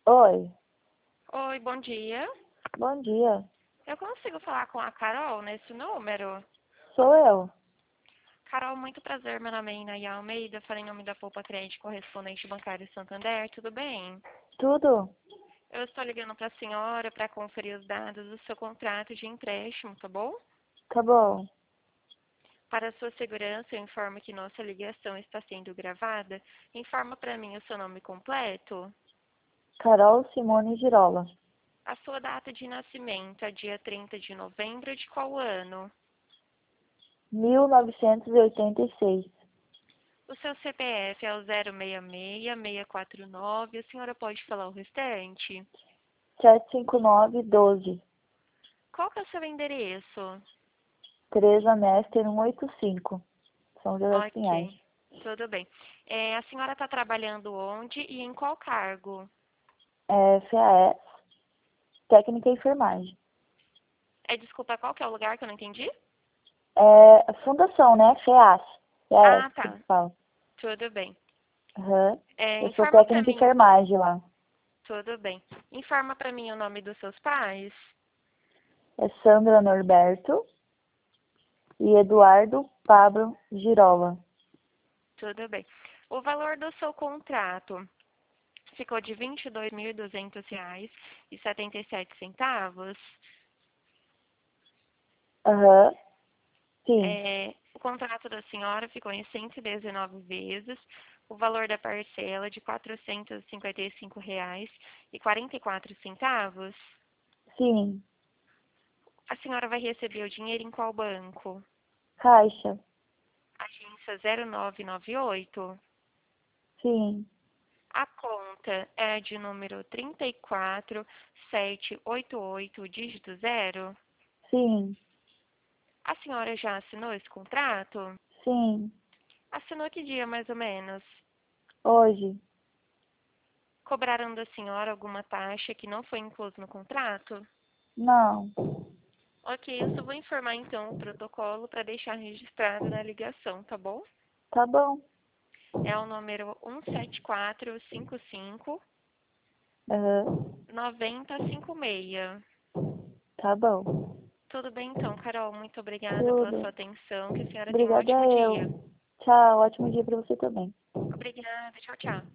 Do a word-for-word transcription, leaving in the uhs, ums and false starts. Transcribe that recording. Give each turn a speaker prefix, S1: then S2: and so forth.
S1: Oi,
S2: Oi, bom dia.
S1: bom dia.
S2: Eu consigo falar com a Carol nesse número?
S1: Sou eu.
S2: Carol, muito prazer. Meu nome é Inaya Almeida. Falei em nome da Poupa Crédito Correspondente Bancário Santander. Tudo bem?
S1: Tudo?
S2: Eu estou ligando para a senhora para conferir os dados do seu contrato de empréstimo, tá bom?
S1: Tá bom.
S2: Para sua segurança, eu informo que nossa ligação está sendo gravada. Informa para mim o seu nome completo.
S1: Carol Simone Girola.
S2: A sua data de nascimento é dia trinta de novembro de qual ano?
S1: mil novecentos e oitenta e seis.
S2: O seu C P F é o zero seis seis, seis quatro nove. A senhora pode falar o restante?
S1: sete cinco nove doze.
S2: Qual que é o seu endereço?
S1: Tereza Mestre cento e oitenta e cinco. São José dos Pinhais.
S2: Ok, tudo bem. É, a senhora está trabalhando onde e em qual cargo?
S1: É, F A S. Técnica e enfermagem.
S2: É, desculpa, qual que é o lugar que eu não entendi?
S1: É a fundação, né? F A S. F A S
S2: Ah,
S1: que eles
S2: tá.
S1: falam.
S2: Tudo bem.
S1: Aham.
S2: É,
S1: Eu sou
S2: informa para
S1: técnica e
S2: mim.
S1: enfermagem lá.
S2: Tudo bem. Informa para mim o nome dos seus pais.
S1: É Sandra Norberto e Eduardo Pablo Girola.
S2: Tudo bem. O valor do seu contrato ficou de vinte e dois mil e duzentos reais e setenta e sete centavos.
S1: Aham. Sim.
S2: É, o contrato da senhora ficou em cento e dezenove vezes, o valor da parcela de quatrocentos e cinquenta e cinco reais e quarenta e quatro centavos.
S1: Sim.
S2: A senhora vai receber o dinheiro em qual banco?
S1: Caixa.
S2: Agência zero nove nove oito.
S1: Sim.
S2: A conta é de número trinta e quatro sete oito oito, dígito zero.
S1: Sim.
S2: A senhora já assinou esse contrato?
S1: Sim.
S2: Assinou que dia, mais ou menos?
S1: Hoje.
S2: Cobraram da senhora alguma taxa que não foi incluso no contrato?
S1: Não.
S2: Ok, eu só vou informar então o protocolo para deixar registrado na ligação, tá bom?
S1: Tá bom.
S2: É o número um sete quatro cinco cinco
S1: Aham.
S2: nove zero cinco seis.
S1: Tá bom.
S2: Tudo bem então, Carol? Muito obrigada pela
S1: Tudo.
S2: sua atenção. Que a senhora tenha um
S1: Obrigada
S2: ótimo dia.
S1: eu. Tchau. Ótimo dia pra você também.
S2: Obrigada. Tchau, tchau.